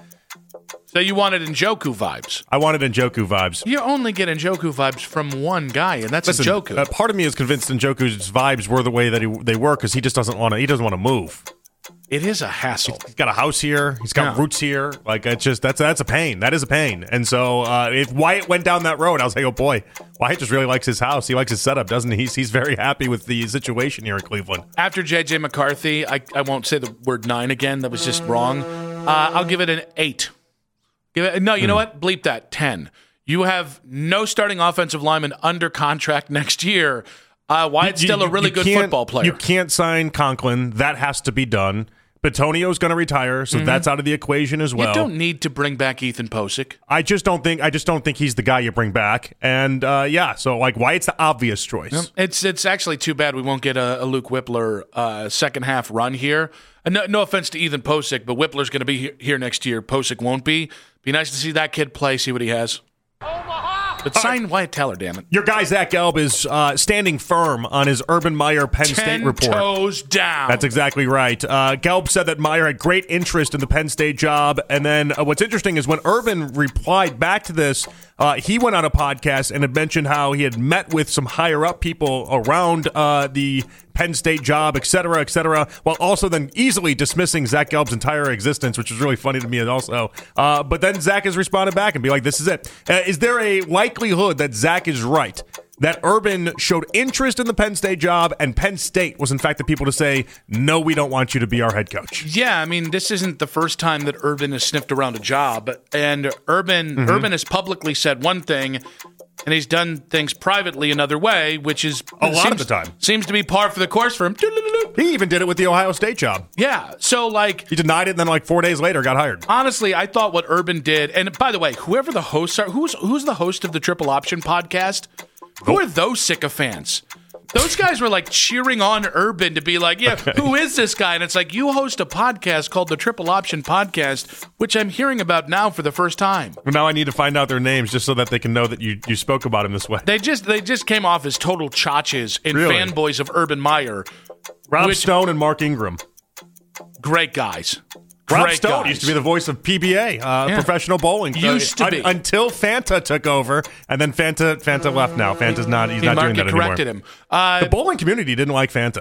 So you wanted Njoku vibes. I wanted Njoku vibes. You only get Njoku vibes from one guy, and that's Listen, Njoku. uh, part of me is convinced Njoku's vibes were the way that he, they were because he just doesn't want to. He doesn't want to move. It is a hassle. He's got a house here. He's got Yeah. roots here. Like it's just that's that's a pain. That is a pain. And so uh, if Wyatt went down that road, I was like, oh boy, Wyatt just really likes his house. He likes his setup, doesn't he? He's he's very happy with the situation here in Cleveland. After J J McCarthy, I, I won't say the word nine again. That was just wrong. Uh, I'll give it an eight. Give it no. You know what? Bleep that. Ten. You have no starting offensive lineman under contract next year. Uh, Wyatt's You- still a you- really you good can't- football player. You can't sign Conklin. That has to be done. Batonio's going to retire, so Mhm. that's out of the equation as well. You don't need to bring back Ethan Posick. I just don't think. I just don't think he's the guy you bring back. And uh, yeah, so like Wyatt's the obvious choice. It's it's actually too bad we won't get a, a Luke Whippler uh, second half run here. Uh, no, no offense to Ethan Posick, but Whippler's going to be he- here next year. Posick won't be. Be nice to see that kid play, see what he has. But sign Wyatt Teller, damn it. Your guy Zach Gelb is uh, standing firm on his Urban Meyer Penn Ten State report. toes down. That's exactly right. Uh, Gelb said that Meyer had great interest in the Penn State job. And then uh, what's interesting is when Urban replied back to this, uh, he went on a podcast and had mentioned how he had met with some higher up people around uh, the Penn State job, et cetera, et cetera, while also then easily dismissing Zach Gelb's entire existence, which was really funny to me also. Uh, but then Zach has responded back and be like, this is it. Uh, is there a likelihood that Zach is right? That Urban showed interest in the Penn State job, and Penn State was, in fact, the people to say, no, we don't want you to be our head coach. Yeah, I mean, this isn't the first time that Urban has sniffed around a job. And Urban, Mhm. Urban has publicly said one thing, and he's done things privately another way, which is A lot seems, of the time. seems to be par for the course for him. He even did it with the Ohio State job. Yeah, so like He denied it, and then like four days later got hired. honestly, I thought what Urban did, and by the way, whoever the hosts are, who's who's the host of the Triple Option podcast? Who are those sycophants? Those guys were like cheering on Urban to be like, yeah, who is this guy? And it's like, you host a podcast called the Triple Option Podcast, which I'm hearing about now for the first time. Well, now I need to find out their names just so that they can know that you, you spoke about him this way. They just they just came off as total chotches and Really? fanboys of Urban Meyer. Rob which- Stone and Mark Ingram. Great guys. Rob Great Stone guys. used to be the voice of P B A, uh, Yeah. professional bowling. Used to un- be. until Fanta took over, and then Fanta Fanta left. Now Fanta's not. He's The not doing market that anymore. corrected him. Uh, the bowling community didn't like Fanta.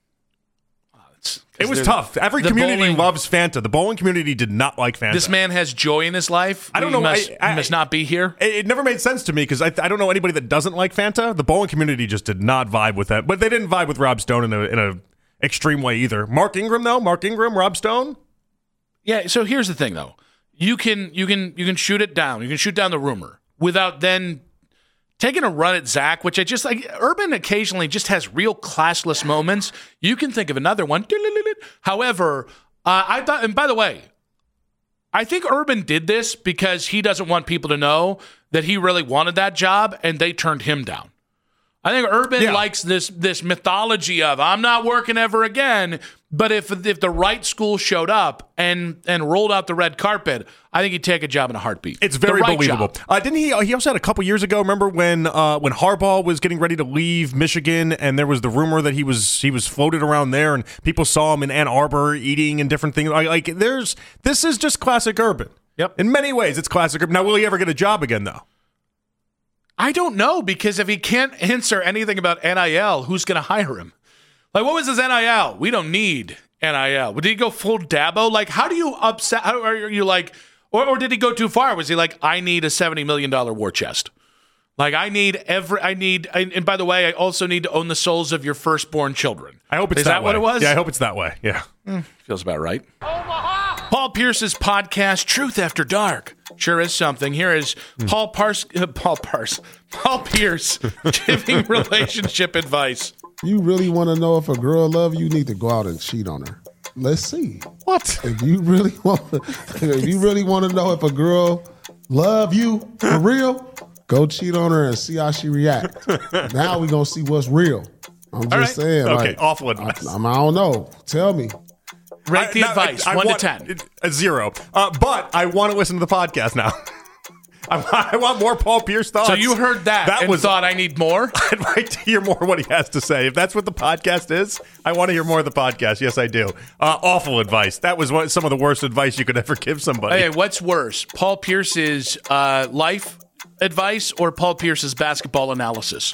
It was they're- tough. Every the community bowling- loves Fanta. The bowling community did not like Fanta. This man has joy in his life. I don't He know. Must, I, I, he must not be here. It, it never made sense to me because I, I don't know anybody that doesn't like Fanta. The bowling community just did not vibe with that. But they didn't vibe with Rob Stone in a in a extreme way either. Mark Ingram though. Mark Ingram, Rob Stone. Yeah, so here's the thing, though. You can you can you can shoot it down. You can shoot down the rumor without then taking a run at Zach, which I just like. Urban occasionally just has real classless moments. You can think of another one. However, uh, I thought, and by the way, I think Urban did this because he doesn't want people to know that he really wanted that job, and they turned him down. I think Urban yeah. likes this this mythology of I'm not working ever again. But if if the right school showed up and and rolled out the red carpet, I think he'd take a job in a heartbeat. It's very right believable. Uh, didn't he? He also had a couple years ago. Remember when uh, when Harbaugh was getting ready to leave Michigan, and there was the rumor that he was he was floated around there, and people saw him in Ann Arbor eating and different things. Like, like there's this is just classic Urban. Yep. In many ways, it's classic Urban. Now, will he ever get a job again, though? I don't know, because if he can't answer anything about N I L, who's going to hire him? Like, what was his N I L? We don't need N I L. Did he go full Dabo? Like, how do you upset? How are you like, or, or did he go too far? Was he like, I need a seventy million dollars war chest? Like, I need every, I need, I, and by the way, I also need to own the souls of your firstborn children. I hope it's Is that, that way. what it was? Yeah, I hope it's that way. Yeah. Mm, feels about right. Paul Pierce's podcast, Truth After Dark, sure is something. Here is Paul Pars, uh, Paul Pars, Paul Pierce giving relationship advice. You really want to know if a girl love you, you need to go out and cheat on her. Let's see. What? If you really want, if you really want to know if a girl love you for real, go cheat on her and see how she react. Now we gonna see what's real. I'm just right. saying. Okay, like, awful advice. I, I don't know. Tell me. Rate the I, no, advice, I, I one want, to ten. A zero. Uh, but I want to listen to the podcast now. I, I want more Paul Pierce thoughts. So you heard that, that and was, thought I need more? I'd like to hear more what he has to say. If that's what the podcast is, I want to hear more of the podcast. Yes, I do. Uh, awful advice. That was what, some of the worst advice you could ever give somebody. Hey, what's worse, Paul Pierce's uh, life advice or Paul Pierce's basketball analysis?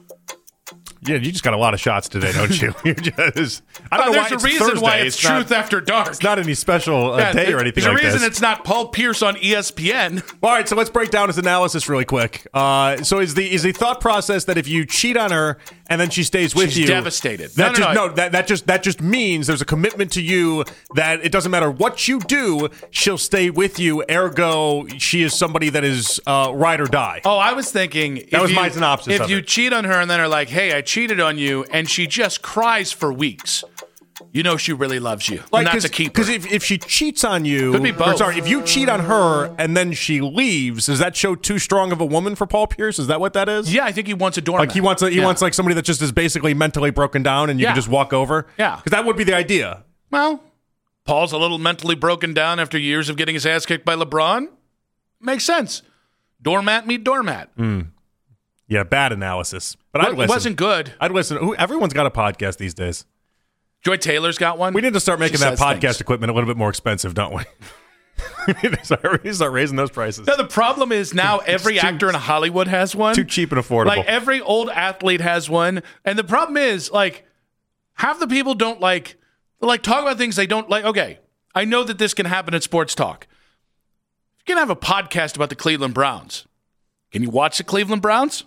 Yeah, you just got a lot of shots today, don't you? You're just, I don't oh, know there's why a it's reason Thursday. why it's, it's Truth not, After Dark. It's not any special uh, yeah, day or anything there's like a reason this. it's not Paul Pierce on E S P N. All right, so let's break down his analysis really quick. Uh, so is the is the thought process that if you cheat on her and then she stays with She's you, devastated. That No, no, just, no. no, that that just that just means there's a commitment to you that it doesn't matter what you do, she'll stay with you. Ergo, she is somebody that is uh, ride or die. Oh, I was thinking that if was you, my synopsis. If of you it. cheat on her and then are like, "Hey, I cheated on you," and she just cries for weeks, you know she really loves you. Like, and that's a keeper. Because if, if she cheats on you, Could be both. or sorry, if you cheat on her and then she leaves, does that show too strong of a woman for Paul Pierce? Is that what that is? Yeah, I think he wants a doormat. Like he wants, a, he yeah. wants like somebody that just is basically mentally broken down, and you Yeah. can just walk over. Yeah, because that would be the idea. Well, Paul's a little mentally broken down after years of getting his ass kicked by LeBron. Makes sense. Doormat meet doormat. Mm. Yeah, bad analysis. But Well, I'd it listen. wasn't good. I'd listen. Who, everyone's got a podcast these days. Joy Taylor's got one. We need to start making She that says podcast things. equipment a little bit more expensive, don't we? we need to start, we need to start raising those prices. No, the problem is now every too- actor in Hollywood has one. Too cheap and affordable. Like every old athlete has one. And the problem is, like, half the people don't like like talk about things they don't like. Okay, I know that this can happen at sports talk. You can have a podcast about the Cleveland Browns. Can you watch the Cleveland Browns?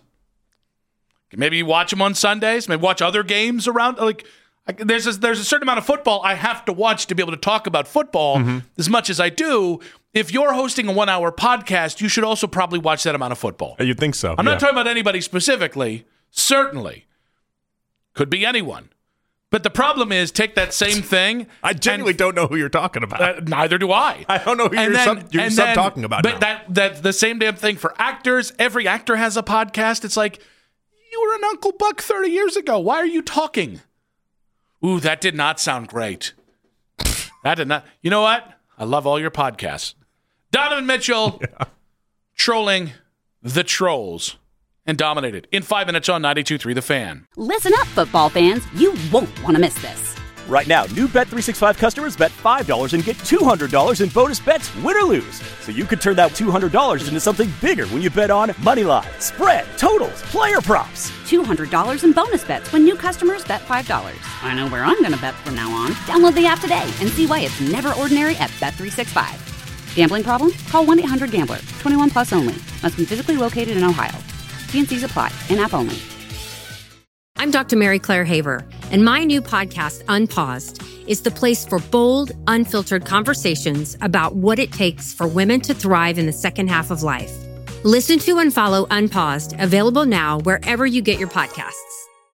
Maybe you watch them on Sundays. Maybe watch other games around. Like, I, there's a, there's a certain amount of football I have to watch to be able to talk about football Mm-hmm. as much as I do. If you're hosting a one-hour podcast, you should also probably watch that amount of football. You'd think so. I'm yeah. not talking about anybody specifically. Certainly. Could be anyone. But the problem is, take that same thing. I genuinely and, don't know who you're talking about. Uh, neither do I. I don't know who And you're, then- sub, you're and sub then- talking about But now. that that's the same damn thing for actors. Every actor has a podcast. It's like, you were an Uncle Buck thirty years ago. Why are you talking? Ooh, that did not sound great. That did not. You know what? I love all your podcasts. Donovan Mitchell yeah. trolling the trolls and dominated in five minutes on ninety-two point three The Fan. Listen up, football fans. You won't want to miss this. Right now, new Bet three sixty-five customers bet five dollars and get two hundred dollars in bonus bets, win or lose. So you could turn that two hundred dollars into something bigger when you bet on money line, spread, totals, player props. two hundred dollars in bonus bets when new customers bet five dollars. I know where I'm going to bet from now on. Download the app today and see why it's never ordinary at Bet three sixty-five. Gambling problem? Call one eight hundred gambler. twenty-one plus only. Must be physically located in Ohio. T and C's apply. In-app only. I'm Doctor Mary Claire Haver, And my new podcast, Unpaused, is the place for bold, unfiltered conversations about what it takes for women to thrive in the second half of life. Listen to and follow Unpaused, available now wherever you get your podcasts.